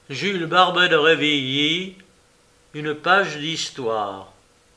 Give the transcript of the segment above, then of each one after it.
Jules Barbet de Révilly, une page d'histoire.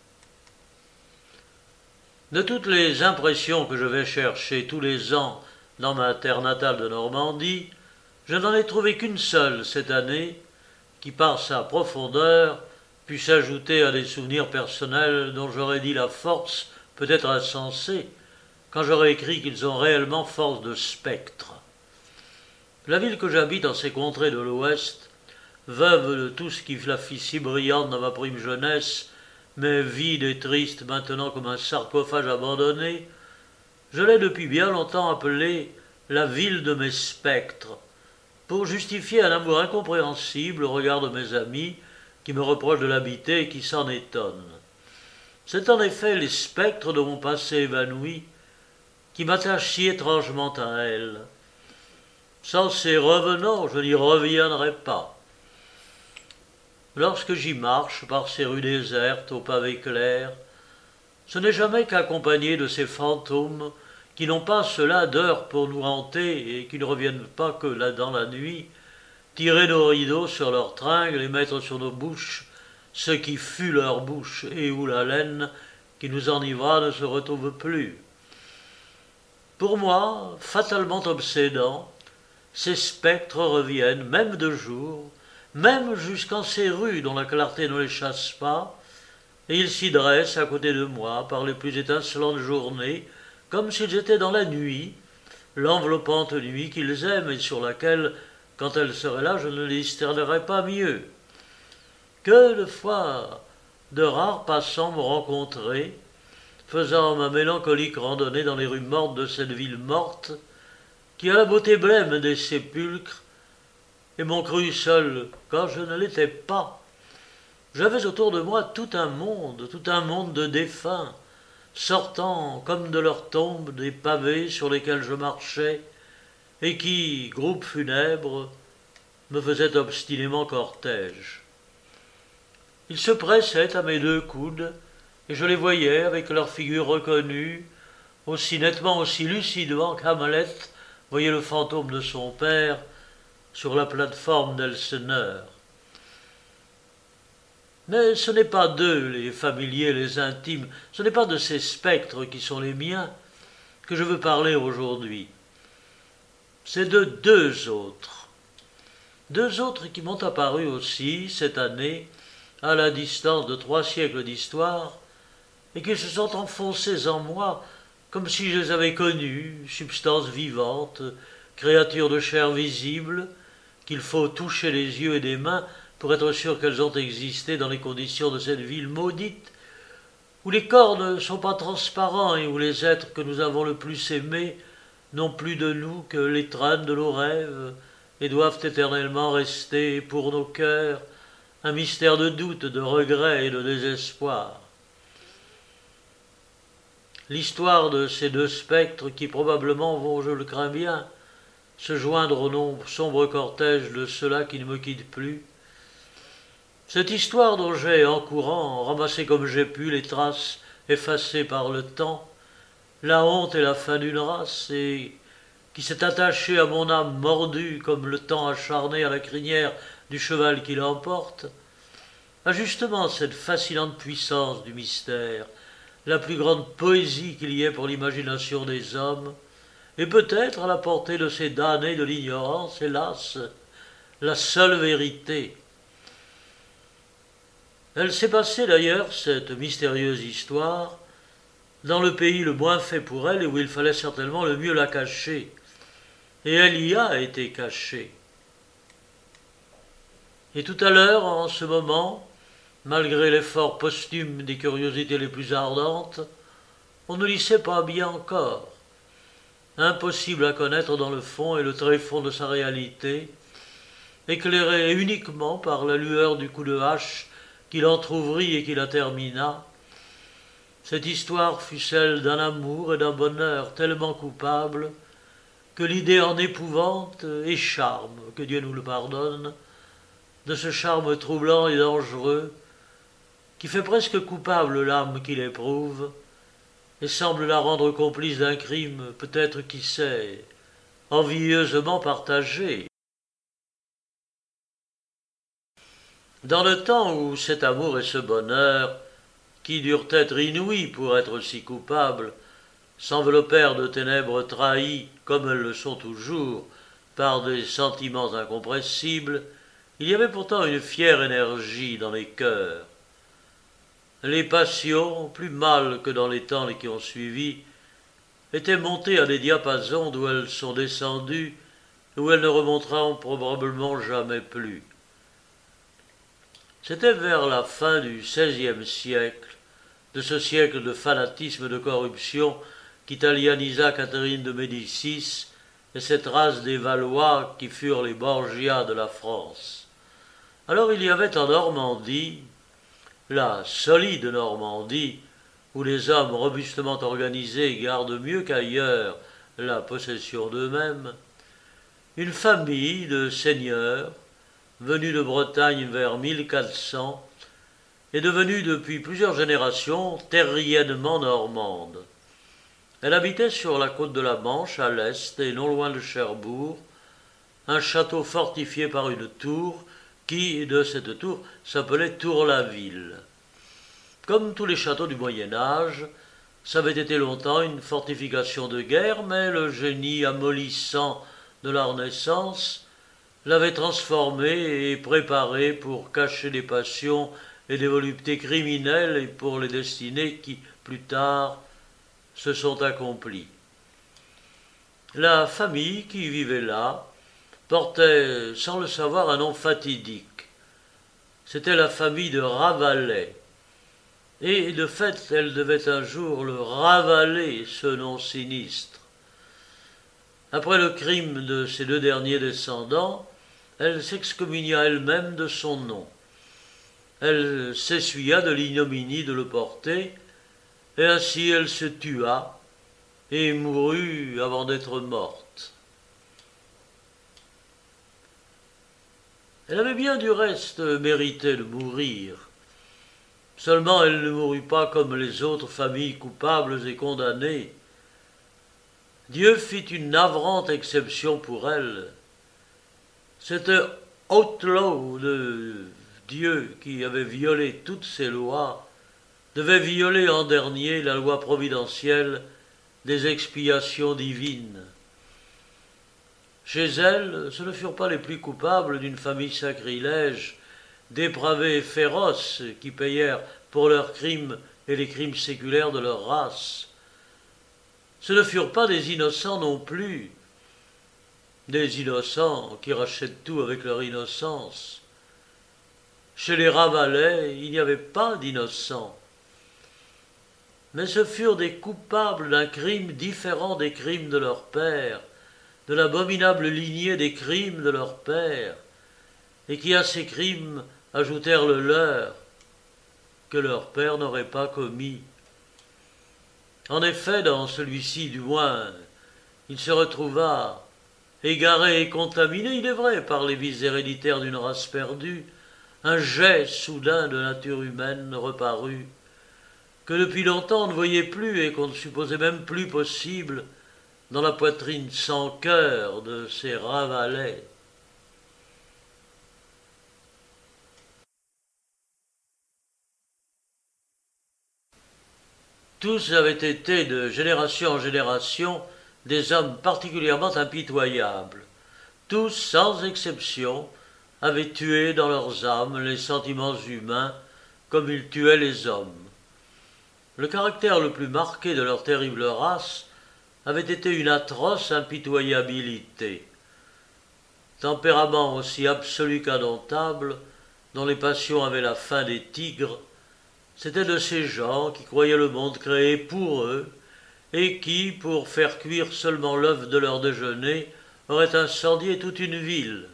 De toutes les impressions que je vais chercher tous les ans dans ma terre natale de Normandie, je n'en ai trouvé qu'une seule cette année, qui par sa profondeur put s'ajouter à des souvenirs personnels dont j'aurais dit la force, peut-être insensée, quand j'aurais écrit qu'ils ont réellement force de spectre. La ville que j'habite en ces contrées de l'Ouest, veuve de tout ce qui la fit si brillante dans ma prime jeunesse, mais vide et triste maintenant comme un sarcophage abandonné, je l'ai depuis bien longtemps appelée la ville de mes spectres, pour justifier un amour incompréhensible au regard de mes amis qui me reprochent de l'habiter et qui s'en étonnent. C'est en effet les spectres de mon passé évanoui qui m'attachent si étrangement à elle. Sans ces revenants, je n'y reviendrai pas. Lorsque j'y marche par ces rues désertes aux pavés clairs, ce n'est jamais qu'accompagné de ces fantômes qui n'ont pas cela d'heure pour nous hanter et qui ne reviennent pas que là dans la nuit, tirer nos rideaux sur leurs tringles et mettre sur nos bouches ce qui fut leur bouche et où la laine qui nous enivra ne se retrouve plus. Pour moi, fatalement obsédant, ces spectres reviennent, même de jour, même jusqu'en ces rues dont la clarté ne les chasse pas, et ils s'y dressent à côté de moi par les plus étincelantes journées, comme s'ils étaient dans la nuit, l'enveloppante nuit qu'ils aiment et sur laquelle, quand elle serait là, je ne les discernerais pas mieux. Que de fois de rares passants m'ont rencontré, faisant ma mélancolique randonnée dans les rues mortes de cette ville morte, qui a la beauté blême des sépulcres, et m'ont cru seul quand je ne l'étais pas. J'avais autour de moi tout un monde de défunts, sortant comme de leurs tombes des pavés sur lesquels je marchais, et qui, groupe funèbre, me faisaient obstinément cortège. Ils se pressaient à mes deux coudes, et je les voyais avec leurs figures reconnues, aussi nettement, aussi lucidement qu'Hamlet voyait le fantôme de son père sur la plateforme d'Elseneur. Mais ce n'est pas d'eux, les familiers, les intimes, ce n'est pas de ces spectres qui sont les miens que je veux parler aujourd'hui. C'est de deux autres. Deux autres qui m'ont apparu aussi, cette année, à la distance de 3 siècles d'histoire, et qui se sont enfoncés en moi comme si je les avais connus, substances vivantes, créatures de chair visible, qu'il faut toucher des yeux et des mains pour être sûr qu'elles ont existé dans les conditions de cette ville maudite, où les corps ne sont pas transparents et où les êtres que nous avons le plus aimés n'ont plus de nous que l'étreinte de nos rêves et doivent éternellement rester pour nos cœurs un mystère de doute, de regret et de désespoir. L'histoire de ces deux spectres qui probablement vont, je le crains bien, se joindre au sombre cortège de ceux-là qui ne me quittent plus. Cette histoire dont j'ai, en courant, ramassé comme j'ai pu les traces effacées par le temps, la honte et la fin d'une race, et qui s'est attachée à mon âme mordue comme le temps acharné à la crinière du cheval qui l'emporte, a justement cette fascinante puissance du mystère, la plus grande poésie qu'il y ait pour l'imagination des hommes, et peut-être à la portée de ces damnés de l'ignorance, hélas, la seule vérité. Elle s'est passée d'ailleurs, cette mystérieuse histoire, dans le pays le moins fait pour elle et où il fallait certainement le mieux la cacher. Et elle y a été cachée. Et tout à l'heure, en ce moment, malgré l'effort posthume des curiosités les plus ardentes, on ne l'y sait pas bien encore. Impossible à connaître dans le fond et le tréfonds de sa réalité, éclairé uniquement par la lueur du coup de hache qui l'entr'ouvrit et qui la termina. Cette histoire fut celle d'un amour et d'un bonheur tellement coupables que l'idée en épouvante et charme, que Dieu nous le pardonne, de ce charme troublant et dangereux qui fait presque coupable l'âme qui l'éprouve et semble la rendre complice d'un crime, peut-être, qui sait, envieusement partagé. Dans le temps où cet amour et ce bonheur, qui durent être inouïs pour être si coupables, s'enveloppèrent de ténèbres trahies, comme elles le sont toujours, par des sentiments incompressibles, il y avait pourtant une fière énergie dans les cœurs. Les passions, plus mâles que dans les temps qui ont suivi, étaient montées à des diapasons d'où elles sont descendues, où elles ne remonteront probablement jamais plus. C'était vers la fin du XVIe siècle, de ce siècle de fanatisme et de corruption, qu'italianisa Catherine de Médicis et cette race des Valois qui furent les Borgia de la France. Alors il y avait en Normandie, la solide Normandie, où les hommes robustement organisés gardent mieux qu'ailleurs la possession d'eux-mêmes, une famille de seigneurs, venus de Bretagne vers 1400, et devenue depuis plusieurs générations terriennement normande. Elle habitait sur la côte de la Manche, à l'est et non loin de Cherbourg, un château fortifié par une tour qui, de cette tour, s'appelait Tour-la-Ville. Comme tous les châteaux du Moyen-Âge, ça avait été longtemps une fortification de guerre, mais le génie amollissant de la Renaissance l'avait transformé et préparé pour cacher des passions et des voluptés criminelles et pour les destinées qui, plus tard, se sont accomplies. La famille qui vivait là portait, sans le savoir, un nom fatidique. C'était la famille de Ravalet. Et de fait, elle devait un jour le ravaler, ce nom sinistre. Après le crime de ses deux derniers descendants, elle s'excommunia elle-même de son nom. Elle s'essuya de l'ignominie de le porter, et ainsi elle se tua et mourut avant d'être morte. Elle avait bien du reste mérité de mourir. Seulement elle ne mourut pas comme les autres familles coupables et condamnées. Dieu fit une navrante exception pour elle. Cet outlaw de Dieu qui avait violé toutes ses lois devait violer en dernier la loi providentielle des expiations divines. Chez elle, ce ne furent pas les plus coupables d'une famille sacrilège, dépravés et féroces, qui payèrent pour leurs crimes et les crimes séculaires de leur race. Ce ne furent pas des innocents non plus, des innocents qui rachètent tout avec leur innocence. Chez les Ravalais, il n'y avait pas d'innocents. Mais ce furent des coupables d'un crime différent des crimes de leur père, de l'abominable lignée des crimes de leur père, et qui à ces crimes ajoutèrent le leur, que leur père n'aurait pas commis. En effet, dans celui-ci du moins, il se retrouva égaré et contaminé, il est vrai, par les vices héréditaires d'une race perdue, un jet soudain de nature humaine reparut, que depuis longtemps on ne voyait plus et qu'on ne supposait même plus possible dans la poitrine sans cœur de ces Ravalais. Tous avaient été, de génération en génération, des hommes particulièrement impitoyables. Tous, sans exception, avaient tué dans leurs âmes les sentiments humains comme ils tuaient les hommes. Le caractère le plus marqué de leur terrible race avait été une atroce impitoyabilité. Tempérament aussi absolu qu'indomptable, dont les passions avaient la faim des tigres, c'était de ces gens qui croyaient le monde créé pour eux et qui, pour faire cuire seulement l'œuf de leur déjeuner, auraient incendié toute une ville.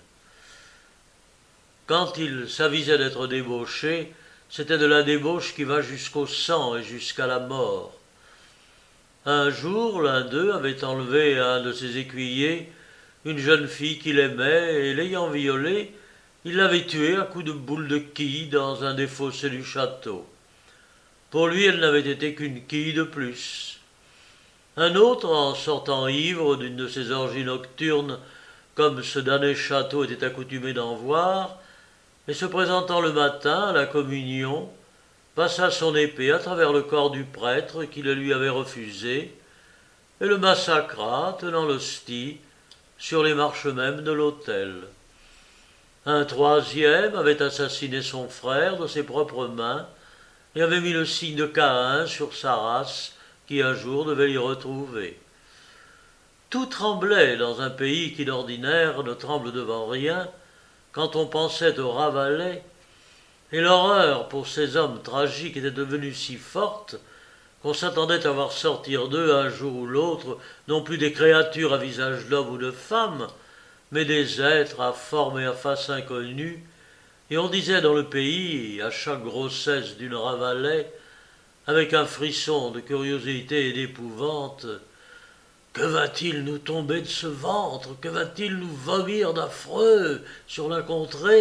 Quand ils s'avisaient d'être débauchés, c'était de la débauche qui va jusqu'au sang et jusqu'à la mort. Un jour, l'un d'eux avait enlevé à un de ses écuyers une jeune fille qu'il aimait, et l'ayant violée, il l'avait tuée à coups de boule de quille dans un des fossés du château. Pour lui, elle n'avait été qu'une quille de plus. Un autre, en sortant ivre d'une de ces orgies nocturnes, comme ce damné château était accoutumé d'en voir, et se présentant le matin à la communion, passa son épée à travers le corps du prêtre qui le lui avait refusé, et le massacra, tenant l'hostie, sur les marches mêmes de l'autel. Un troisième avait assassiné son frère de ses propres mains, et avait mis le signe de Caïn sur sa race, qui un jour devait l'y retrouver. Tout tremblait dans un pays qui d'ordinaire ne tremble devant rien, quand on pensait au Ravalais, et l'horreur pour ces hommes tragiques était devenue si forte qu'on s'attendait à voir sortir d'eux un jour ou l'autre non plus des créatures à visage d'homme ou de femme, mais des êtres à forme et à face inconnus, et on disait dans le pays, à chaque grossesse d'une Ravalais, avec un frisson de curiosité et d'épouvante, « Que va-t-il nous tomber de ce ventre? Que va-t-il nous vomir d'affreux sur la contrée ?»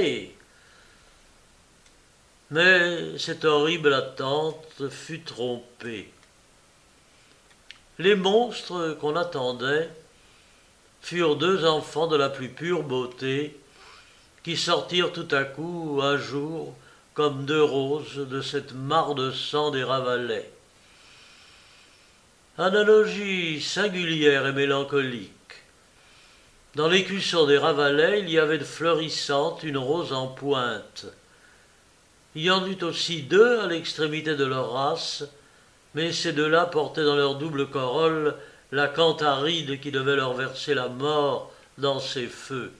Mais cette horrible attente fut trompée. Les monstres qu'on attendait furent deux enfants de la plus pure beauté qui sortirent tout à coup, un jour, comme deux roses de cette mare de sang des Ravalais. Analogie singulière et mélancolique. Dans l'écusson des Ravalais, il y avait de fleurissante une rose en pointe. Il y en eut aussi deux à l'extrémité de leur race, mais ces deux-là portaient dans leur double corolle la cantaride qui devait leur verser la mort dans ses feux.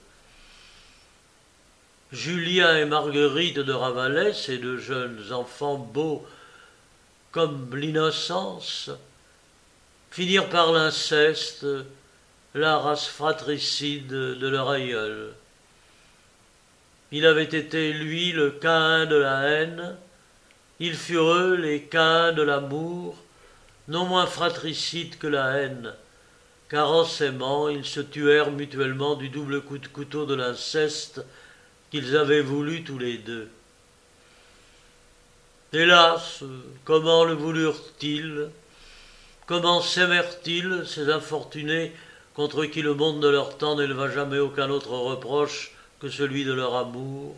Julien et Marguerite de Ravalais, ces deux jeunes enfants beaux comme l'innocence, finirent par l'inceste, la race fratricide de leur aïeul. Il avait été, lui, le Caïn de la haine, ils furent eux les Caïns de l'amour, non moins fratricides que la haine, car en s'aimant, ils se tuèrent mutuellement du double coup de couteau de l'inceste qu'ils avaient voulu tous les deux. Hélas, comment le voulurent-ils? Comment s'aimèrent-ils, ces infortunés contre qui le monde de leur temps n'éleva jamais aucun autre reproche que celui de leur amour?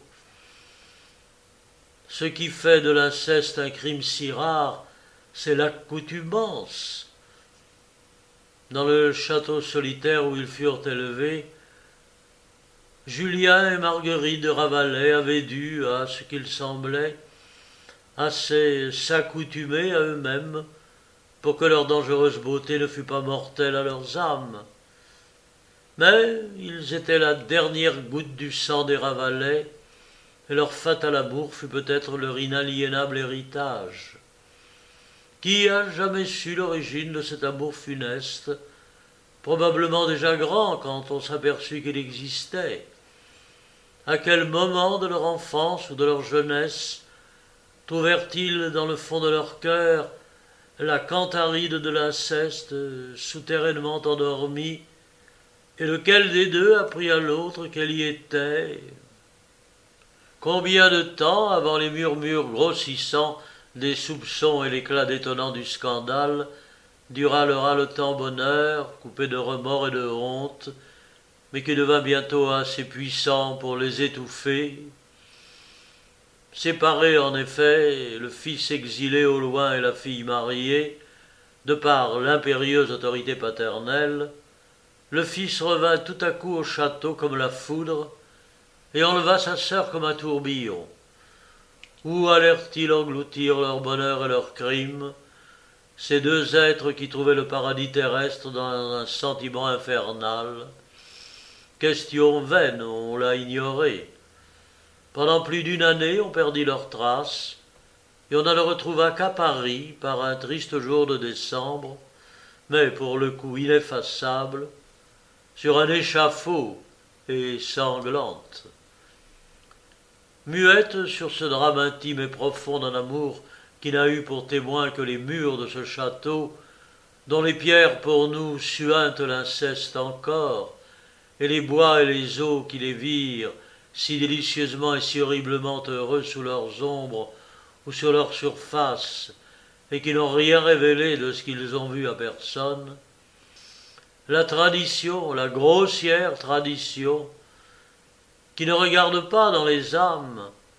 Ce qui fait de l'inceste un crime si rare, c'est l'accoutumance. Dans le château solitaire où ils furent élevés, Julien et Marguerite de Ravalais avaient dû, à ce qu'il semblait, assez s'accoutumer à eux-mêmes pour que leur dangereuse beauté ne fût pas mortelle à leurs âmes. Mais ils étaient la dernière goutte du sang des Ravalais, et leur fatal amour fut peut-être leur inaliénable héritage. Qui a jamais su l'origine de cet amour funeste, probablement déjà grand quand on s'aperçut qu'il existait? À quel moment de leur enfance ou de leur jeunesse trouvèrent-ils dans le fond de leur cœur la cantaride de l'inceste souterrainement endormie, et lequel des deux apprit à l'autre qu'elle y était? Combien de temps avant les murmures grossissants des soupçons et l'éclat détonnant du scandale dura leur haletant bonheur, coupé de remords et de honte, mais qui devint bientôt assez puissant pour les étouffer? Séparés en effet, le fils exilé au loin et la fille mariée, de par l'impérieuse autorité paternelle, le fils revint tout à coup au château comme la foudre, et enleva sa sœur comme un tourbillon. Où allèrent-ils engloutir leur bonheur et leur crime, ces deux êtres qui trouvaient le paradis terrestre dans un sentiment infernal? Question vaine, on l'a ignoré. Pendant plus d'une année, on perdit leurs traces, et on ne le retrouva qu'à Paris par un triste jour de décembre, mais pour le coup ineffaçable, sur un échafaud et sanglante. Muette sur ce drame intime et profond d'un amour qui n'a eu pour témoin que les murs de ce château, dont les pierres pour nous suintent l'inceste encore, et les bois et les eaux qui les virent, si délicieusement et si horriblement heureux sous leurs ombres ou sur leur surface, et qui n'ont rien révélé de ce qu'ils ont vu à personne, la tradition, la grossière tradition, qui ne regarde pas dans les âmes,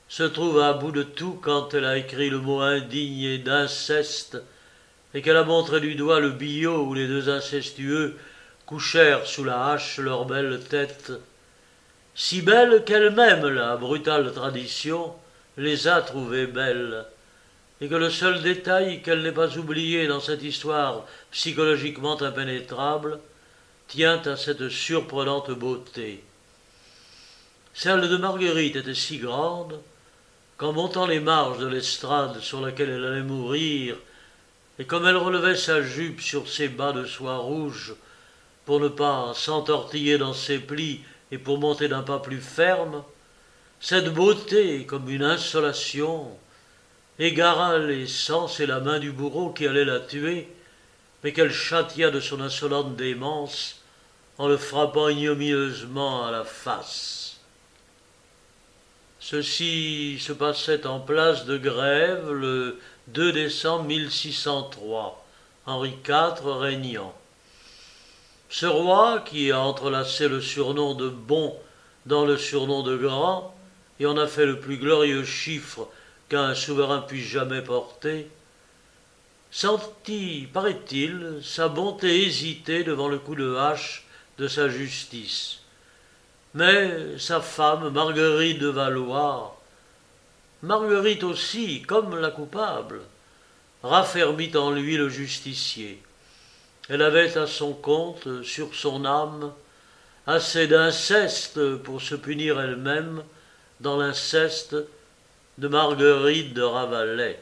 se trouve à bout de tout quand elle a écrit le mot indigne et d'inceste, et qu'elle a montré du doigt le billot où les deux incestueux couchèrent sous la hache leurs belles têtes, si belles qu'elle-même, la brutale tradition, les a trouvées belles, et que le seul détail qu'elle n'ait pas oublié dans cette histoire psychologiquement impénétrable tient à cette surprenante beauté. Celle de Marguerite était si grande qu'en montant les marches de l'estrade sur laquelle elle allait mourir, et comme elle relevait sa jupe sur ses bas de soie rouge pour ne pas s'entortiller dans ses plis et pour monter d'un pas plus ferme, cette beauté, comme une insolation, égara les sens et la main du bourreau qui allait la tuer, mais qu'elle châtia de son insolente démence en le frappant ignominieusement à la face. Ceci se passait en place de Grève le 2 décembre 1603, Henri IV régnant. Ce roi, qui a entrelacé le surnom de Bon dans le surnom de Grand, et en a fait le plus glorieux chiffre qu'un souverain puisse jamais porter, sentit, paraît-il, sa bonté hésiter devant le coup de hache de sa justice. Mais sa femme, Marguerite de Valois, Marguerite aussi, comme la coupable, raffermit en lui le justicier. Elle avait à son compte, sur son âme, assez d'inceste pour se punir elle-même dans l'inceste de Marguerite de Ravalais.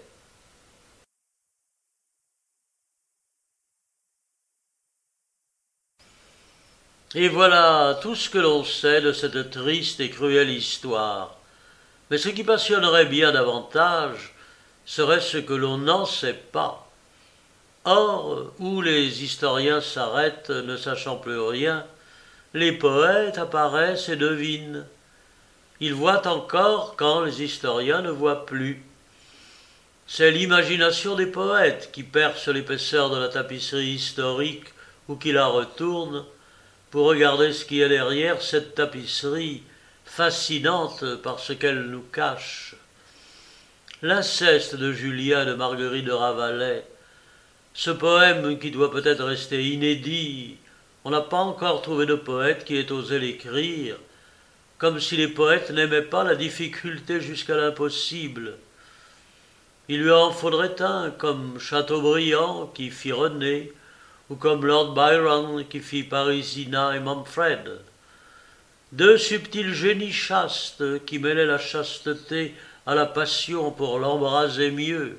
Et voilà tout ce que l'on sait de cette triste et cruelle histoire. Mais ce qui passionnerait bien davantage serait ce que l'on n'en sait pas. Or, où les historiens s'arrêtent, ne sachant plus rien, les poètes apparaissent et devinent. Ils voient encore quand les historiens ne voient plus. C'est l'imagination des poètes qui perce l'épaisseur de la tapisserie historique ou qui la retourne pour regarder ce qui est derrière cette tapisserie fascinante par ce qu'elle nous cache. L'inceste de Julien et de Marguerite de Ravalais, ce poème qui doit peut-être rester inédit, on n'a pas encore trouvé de poète qui ait osé l'écrire, comme si les poètes n'aimaient pas la difficulté jusqu'à l'impossible. Il lui en faudrait un, comme Chateaubriand qui fit René, ou comme Lord Byron qui fit Parisina et Manfred. Deux subtils génies chastes qui mêlaient la chasteté à la passion pour l'embraser mieux.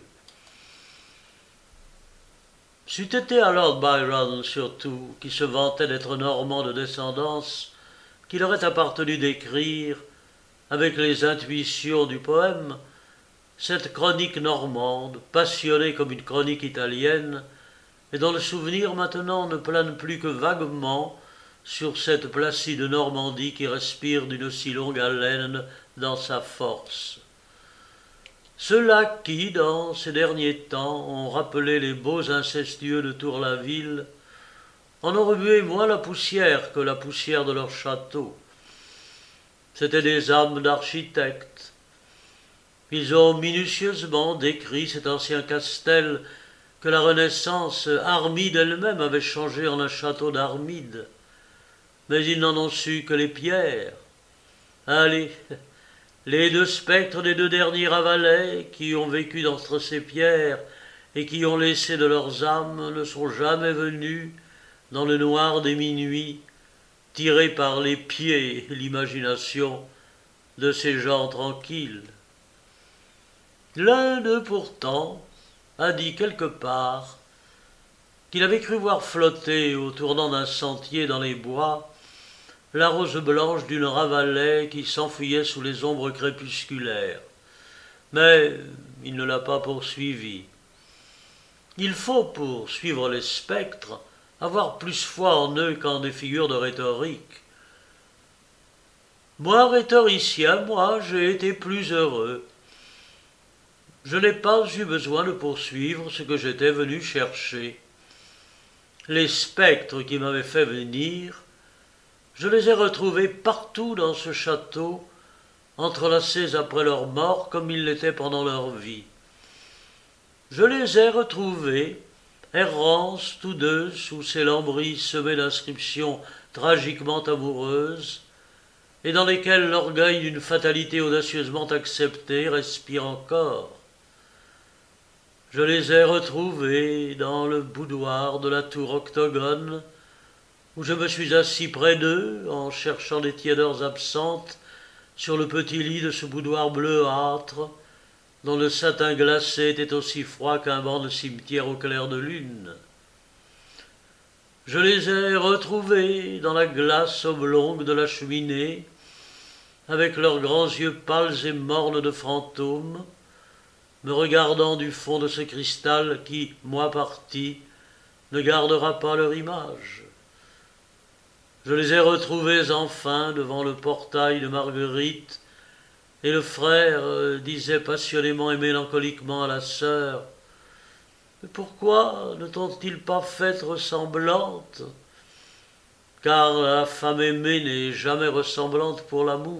C'eût été à Lord Byron surtout, qui se vantait d'être normand de descendance, qu'il aurait appartenu d'écrire, avec les intuitions du poème, cette chronique normande, passionnée comme une chronique italienne, et dont le souvenir maintenant ne plane plus que vaguement sur cette placide Normandie qui respire d'une si longue haleine dans sa force. Ceux-là qui, dans ces derniers temps, ont rappelé les beaux incestueux de Tour-la-Ville, en ont remué moins la poussière que la poussière de leur château. C'étaient des âmes d'architectes. Ils ont minutieusement décrit cet ancien castel que la Renaissance armide elle-même avait changé en un château d'Armide. Mais ils n'en ont su que les pierres. Allez, les deux spectres des deux derniers Ravalais qui ont vécu d'entre ces pierres et qui ont laissé de leurs âmes ne sont jamais venus, dans le noir des minuits, tirés par les pieds et l'imagination de ces gens tranquilles. L'un d'eux pourtant a dit quelque part qu'il avait cru voir flotter au tournant d'un sentier dans les bois la rose blanche d'une Ravalais qui s'enfuyait sous les ombres crépusculaires. Mais il ne l'a pas poursuivi. Il faut, pour suivre les spectres, avoir plus foi en eux qu'en des figures de rhétorique. Moi, rhétoricien, j'ai été plus heureux. Je n'ai pas eu besoin de poursuivre ce que j'étais venu chercher. Les spectres qui m'avaient fait venir, je les ai retrouvés partout dans ce château entrelacés après leur mort comme ils l'étaient pendant leur vie. Je les ai retrouvés, errants tous deux sous ces lambris semés d'inscriptions tragiquement amoureuses, et dans lesquelles l'orgueil d'une fatalité audacieusement acceptée respire encore. Je les ai retrouvés dans le boudoir de la tour octogone, où je me suis assis près d'eux en cherchant des tiédeurs absentes sur le petit lit de ce boudoir bleuâtre, dont le satin glacé était aussi froid qu'un banc de cimetière au clair de lune. Je les ai retrouvés dans la glace oblongue de la cheminée, avec leurs grands yeux pâles et mornes de fantômes, me regardant du fond de ce cristal qui, moi parti, ne gardera pas leur image. Je les ai retrouvés enfin devant le portail de Marguerite, et le frère disait passionnément et mélancoliquement à la sœur: « Mais pourquoi ne t'ont-ils pas fait ressemblante ? Car la femme aimée n'est jamais ressemblante pour l'amour. »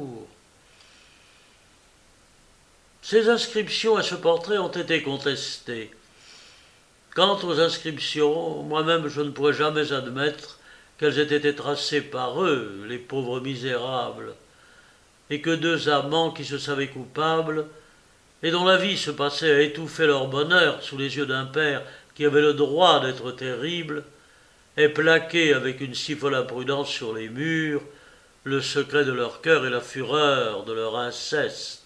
Ces inscriptions et ce portrait ont été contestés. Quant aux inscriptions, moi-même je ne pourrais jamais admettre qu'elles aient été tracées par eux, les pauvres misérables, et que deux amants qui se savaient coupables, et dont la vie se passait à étouffer leur bonheur sous les yeux d'un père qui avait le droit d'être terrible, aient plaqué avec une si folle imprudence sur les murs le secret de leur cœur et la fureur de leur inceste.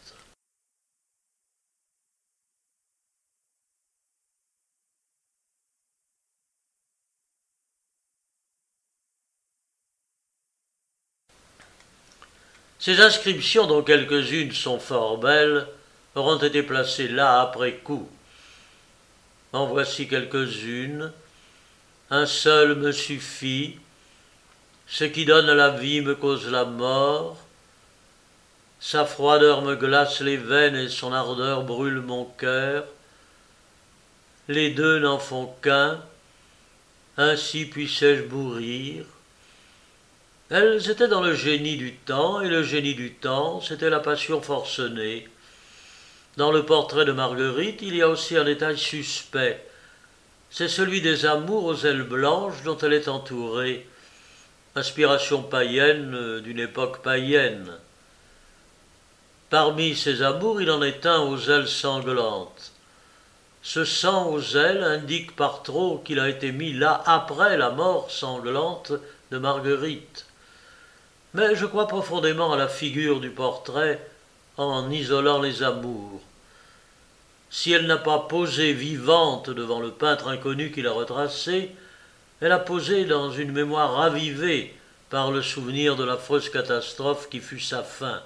Ces inscriptions, dont quelques-unes sont fort belles, auront été placées là après coup. En voici quelques-unes. Un seul me suffit. Ce qui donne la vie me cause la mort. Sa froideur me glace les veines et son ardeur brûle mon cœur. Les deux n'en font qu'un. Ainsi puissais-je mourir. Elles étaient dans le génie du temps, et le génie du temps, c'était la passion forcenée. Dans le portrait de Marguerite, il y a aussi un détail suspect. C'est celui des amours aux ailes blanches dont elle est entourée, inspiration païenne d'une époque païenne. Parmi ces amours, il en est un aux ailes sanglantes. Ce sang aux ailes indique par trop qu'il a été mis là après la mort sanglante de Marguerite. Mais je crois profondément à la figure du portrait en isolant les amours. Si elle n'a pas posé vivante devant le peintre inconnu qui l'a retracée, elle a posé dans une mémoire ravivée par le souvenir de l'affreuse catastrophe qui fut sa fin.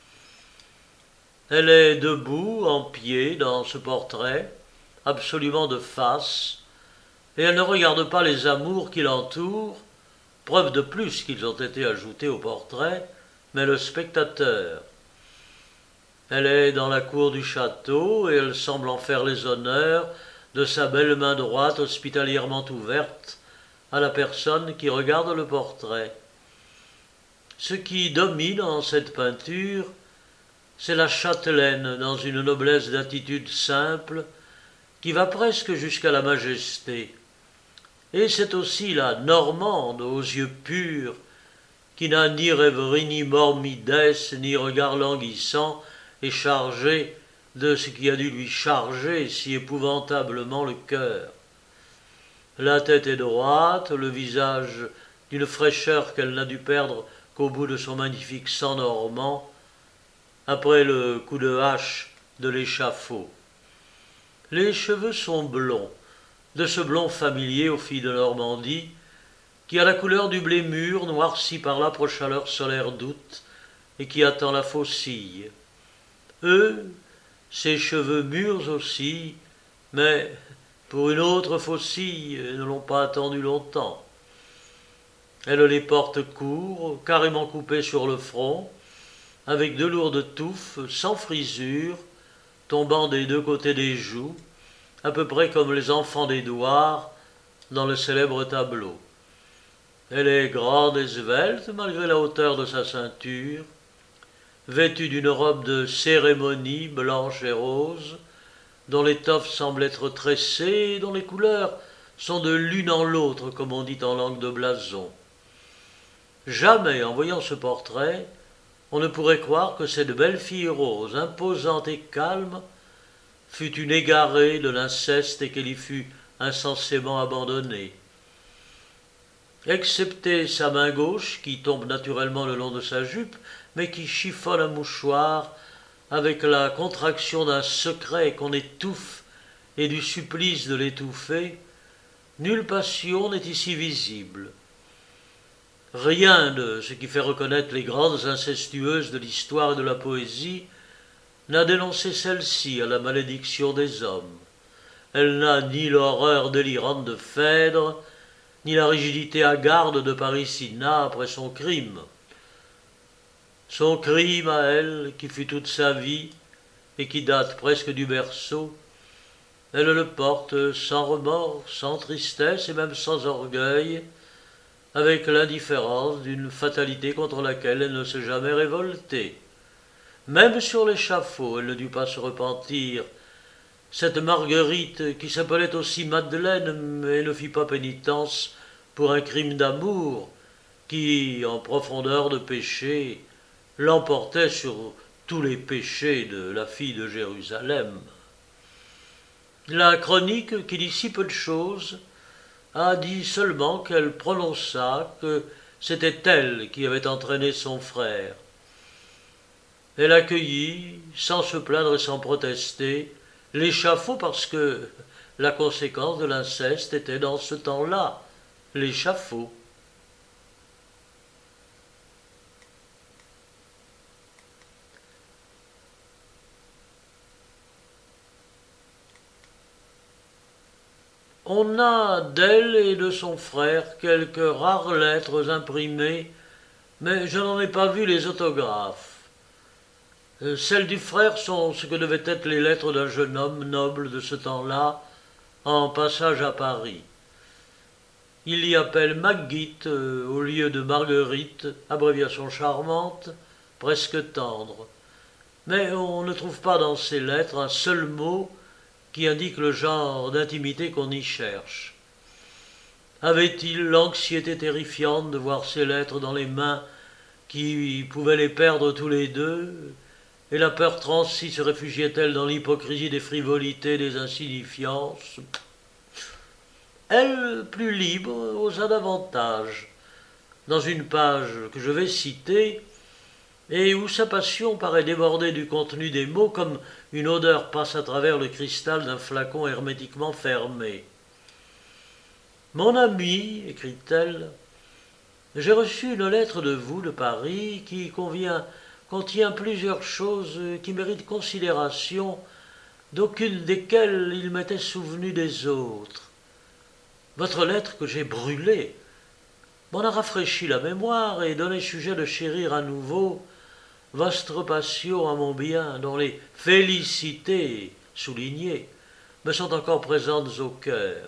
Elle est debout, en pied, dans ce portrait, absolument de face, et elle ne regarde pas les amours qui l'entourent, preuve de plus qu'ils ont été ajoutés au portrait, mais le spectateur. Elle est dans la cour du château et elle semble en faire les honneurs de sa belle main droite hospitalièrement ouverte à la personne qui regarde le portrait. Ce qui domine en cette peinture, c'est la châtelaine dans une noblesse d'attitude simple qui va presque jusqu'à la majesté. Et c'est aussi la Normande aux yeux purs, qui n'a ni rêverie, ni morbidesse, ni regard languissant, et chargée de ce qui a dû lui charger si épouvantablement le cœur. La tête est droite, le visage d'une fraîcheur qu'elle n'a dû perdre qu'au bout de son magnifique sang normand, après le coup de hache de l'échafaud. Les cheveux sont blonds, de ce blond familier aux filles de Normandie, qui a la couleur du blé mûr, noirci par l'âpre chaleur solaire d'août, et qui attend la faucille. Eux, ces cheveux mûrs aussi, mais pour une autre faucille, ne l'ont pas attendu longtemps. Elle les porte courts, carrément coupés sur le front, avec deux lourdes touffes, sans frisure, tombant des deux côtés des joues, à peu près comme les enfants d'Édouard dans le célèbre tableau. Elle est grande et svelte malgré la hauteur de sa ceinture. vêtue d'une robe de cérémonie blanche et rose, dont l'étoffe semble être tressée et dont les couleurs sont de l'une en l'autre, comme on dit en langue de blason. Jamais, en voyant ce portrait, on ne pourrait croire que cette belle fille rose, imposante et calme, fût une égarée de l'inceste et qu'elle y fût insensiblement abandonnée. Excepté sa main gauche, qui tombe naturellement le long de sa jupe, mais qui chiffonne un mouchoir avec la contraction d'un secret qu'on étouffe et du supplice de l'étouffer, nulle passion n'est ici visible. Rien de ce qui fait reconnaître les grandes incestueuses de l'histoire et de la poésie n'a dénoncé celle-ci à la malédiction des hommes. Elle n'a ni l'horreur délirante de Phèdre, ni la rigidité hagarde de Parisina après son crime. Son crime à elle, qui fut toute sa vie, et qui date presque du berceau, elle le porte sans remords, sans tristesse et même sans orgueil, avec l'indifférence d'une fatalité contre laquelle elle ne s'est jamais révoltée. Même sur l'échafaud, elle ne dut pas se repentir. Cette Marguerite, qui s'appelait aussi Madeleine, mais ne fit pas pénitence pour un crime d'amour, qui, en profondeur de péché, l'emportait sur tous les péchés de la fille de Jérusalem. La chronique, qui dit si peu de choses, a dit seulement qu'elle prononça que c'était elle qui avait entraîné son frère. Elle accueillit, sans se plaindre et sans protester, l'échafaud parce que la conséquence de l'inceste était dans ce temps-là l'échafaud. On a d'elle et de son frère quelques rares lettres imprimées, mais je n'en ai pas vu les autographes. Celles du frère sont ce que devaient être les lettres d'un jeune homme noble de ce temps-là, en passage à Paris. Il y appelle Maggitte au lieu de Marguerite, abréviation charmante, presque tendre. Mais on ne trouve pas dans ces lettres un seul mot qui indique le genre d'intimité qu'on y cherche. Avait-il l'anxiété terrifiante de voir ces lettres dans les mains qui pouvaient les perdre tous les deux, et la peur transie se réfugiait-elle dans l'hypocrisie des frivolités, des insignifiances? Elle, plus libre, osa davantage. Dans une page que je vais citer, et où sa passion paraît déborder du contenu des mots comme une odeur passe à travers le cristal d'un flacon hermétiquement fermé. « Mon ami, écrit-elle, j'ai reçu une lettre de vous de Paris qui contient plusieurs choses qui méritent considération, d'aucune desquelles il m'était souvenu des autres. Votre lettre que j'ai brûlée m'en a rafraîchi la mémoire et donné sujet de chérir à nouveau votre passion à mon bien, dont les félicités soulignées me sont encore présentes au cœur.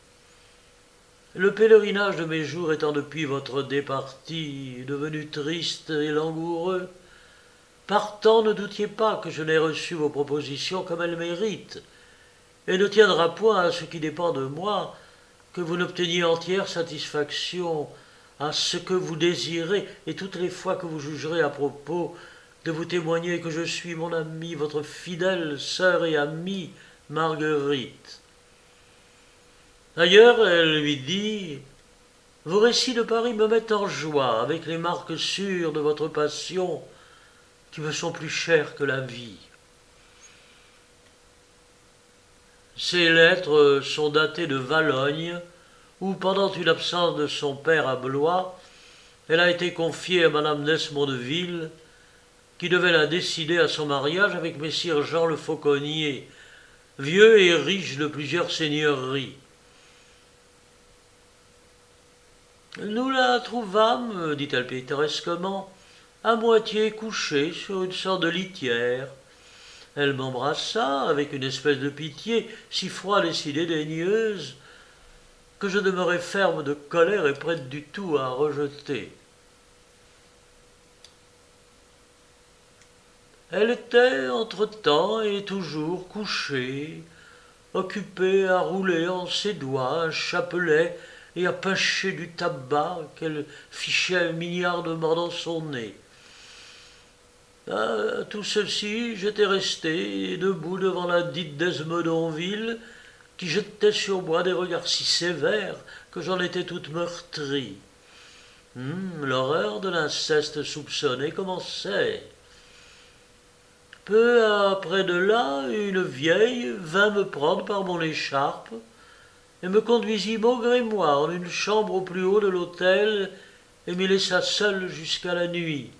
Le pèlerinage de mes jours étant depuis votre départie devenu triste et langoureux, partant ne doutiez pas que je n'ai reçu vos propositions comme elles méritent, et ne tiendra point à ce qui dépend de moi que vous n'obteniez entière satisfaction à ce que vous désirez, et toutes les fois que vous jugerez à propos de vous témoigner que je suis mon amie, votre fidèle sœur et amie, Marguerite. D'ailleurs, elle lui dit « Vos récits de Paris me mettent en joie avec les marques sûres de votre passion qui me sont plus chères que la vie. » Ces lettres sont datées de Valognes, où, pendant une absence de son père à Blois, elle a été confiée à madame d'Esmondeville, qui devait la décider à son mariage avec messire Jean le Fauconnier, vieux et riche de plusieurs seigneuries. Nous la trouvâmes, dit-elle pittoresquement, à moitié couchée sur une sorte de litière. Elle m'embrassa avec une espèce de pitié si froide et si dédaigneuse que je demeurai ferme de colère et prête du tout à rejeter. Elle était entre-temps et toujours couchée, occupée à rouler en ses doigts un chapelet et à pincher du tabac qu'elle fichait milliardement dans son nez. À tout ceci, j'étais resté debout devant la dite d'Esmedonville, qui jetait sur moi des regards si sévères que j'en étais toute meurtrie. L'horreur de l'inceste soupçonné commençait. Peu après de là, une vieille vint me prendre par mon écharpe et me conduisit malgré moi en une chambre au plus haut de l'hôtel et m'y laissa seul jusqu'à la nuit.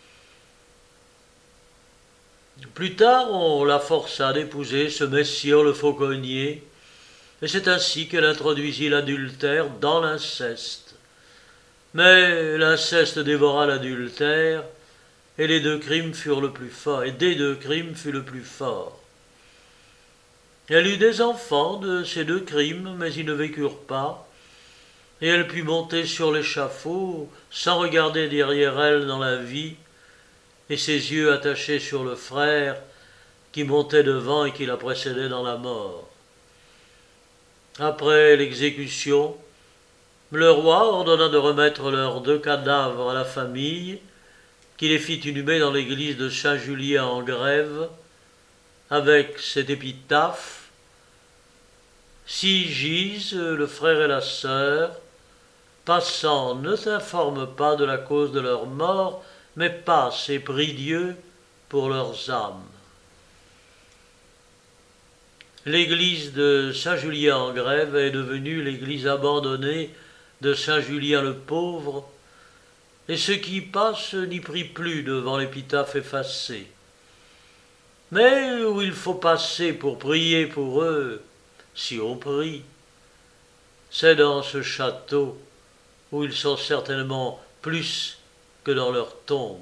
Plus tard, on la força d'épouser ce messire le fauconnier, et c'est ainsi qu'elle introduisit l'adultère dans l'inceste. Mais l'inceste dévora l'adultère, et les deux crimes furent le plus fort, et des deux crimes fut le plus fort. Elle eut des enfants de ces deux crimes, mais ils ne vécurent pas, et elle put monter sur l'échafaud sans regarder derrière elle dans la vie, et ses yeux attachés sur le frère qui montait devant et qui la précédait dans la mort. Après l'exécution, le roi ordonna de remettre leurs deux cadavres à la famille, qui les fit inhumer dans l'église de Saint-Julien en Grève, avec cette épitaphe: Si gisent le frère et la sœur, passant ne s'informe pas de la cause de leur mort, mais passe et prie Dieu pour leurs âmes. L'église de Saint-Julien-en-Grève est devenue l'église abandonnée de Saint-Julien le Pauvre, et ceux qui y passent n'y prient plus devant l'épitaphe effacée. Mais où il faut passer pour prier pour eux, si on prie, c'est dans ce château où ils sont certainement plus que dans leur tombe.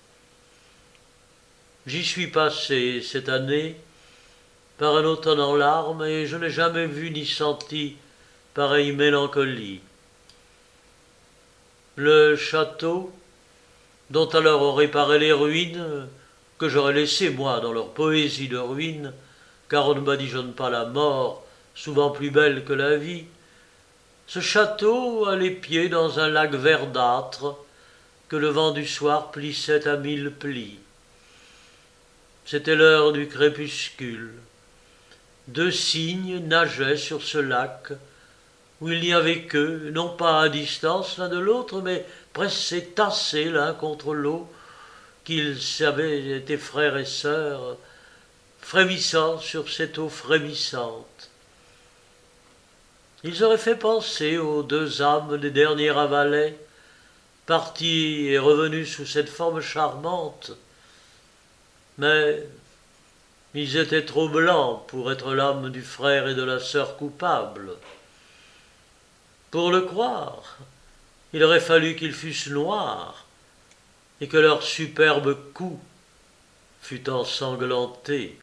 J'y suis passé cette année par un automne en larmes, et je n'ai jamais vu ni senti pareille mélancolie. Le château, dont alors on réparait les ruines, que j'aurais laissées, moi, dans leur poésie de ruines, car on ne badigeonne pas la mort, souvent plus belle que la vie, ce château a les pieds dans un lac verdâtre que le vent du soir plissait à 1000 plis. C'était l'heure du crépuscule. Deux cygnes nageaient sur ce lac, où il n'y avait qu'eux, non pas à distance l'un de l'autre, mais pressés, tassés l'un contre l'eau, qu'ils avaient été frères et sœurs, frémissant sur cette eau frémissante. Ils auraient fait penser aux deux âmes des derniers avalets, partis et revenus sous cette forme charmante, mais ils étaient trop blancs pour être l'âme du frère et de la sœur coupable. Pour le croire, il aurait fallu qu'ils fussent noirs et que leur superbe cou fût ensanglanté.